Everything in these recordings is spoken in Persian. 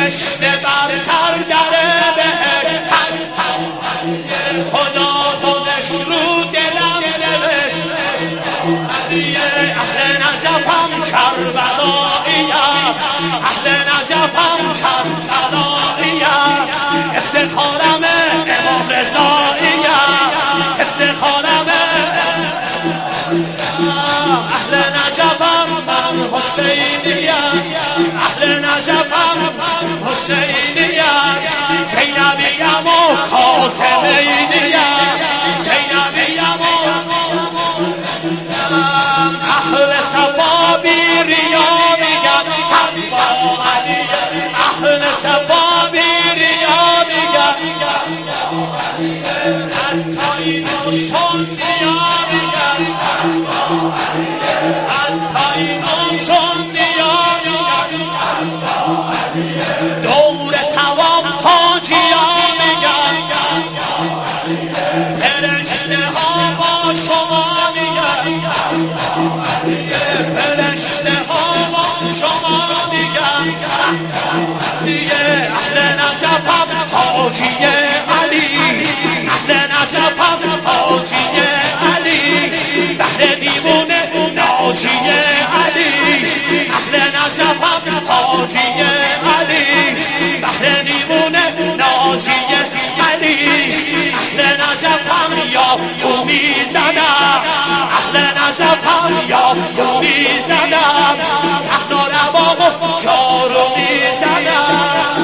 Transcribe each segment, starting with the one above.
نوشته بر سر در بهشت خدا خودش رو دلم نوشت اهل نجفم کربلاییم اهل نجفم کربلاییم افتخارم امام رضاییم افتخارم اهل نجفم من حسینیم اهل نجفم من حسینیم زینبیم و قاسمینیم زینبیم و اهل صفا بی ریا میگم حبا علی اهل صفا بی ریا میگم حتی اینو سنیا میگم حتی اینو سنیا میگم دور توام حاجیا میگم فرشته ها با شما میگم فرشته ها با شما میگم اهل نجفم حاجی علی اهل نجفم حاجی علی بهر دیوونه ناجی علی اهل نجفم حاجی علی بهر دیوونه ناجی علی اهل نجفم یا گومی زدم اهل نجفم یا گومی زدم صحن و رواق و جارو می زدم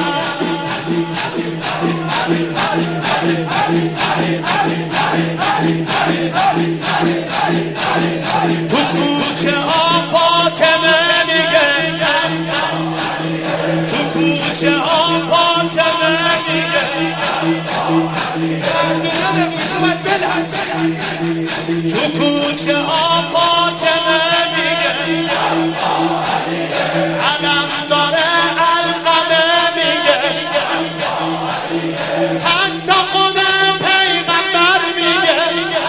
تو کوچه ها فاطمه میگه تو کوچه ها فاطمه میگه تو کوچه ها فاطمه میگه علم داره علقمه میگه حتی خود پیغمبر میگه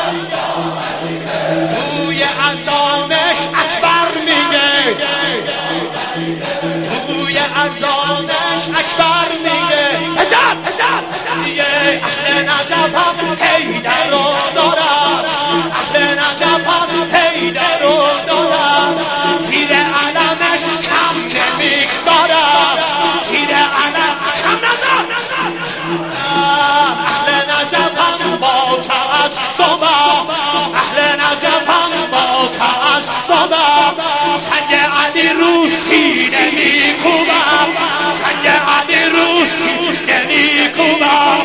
توی اذانش اکبر میگه توی اذانش اکبر میگه میگه اهل نجفم حیدر رو دارم اهل نجفم حیدر رو دارم زیر علمش کم نمیگذارم زیر علم کم نذار اهل نجفم با تعصبم اهل نجفم با تعصبم سنگ علی رو سینه میکوبم سنگ علی رو سینه میکوبم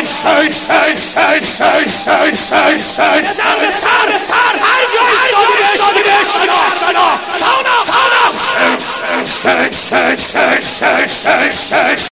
سر هر جای سر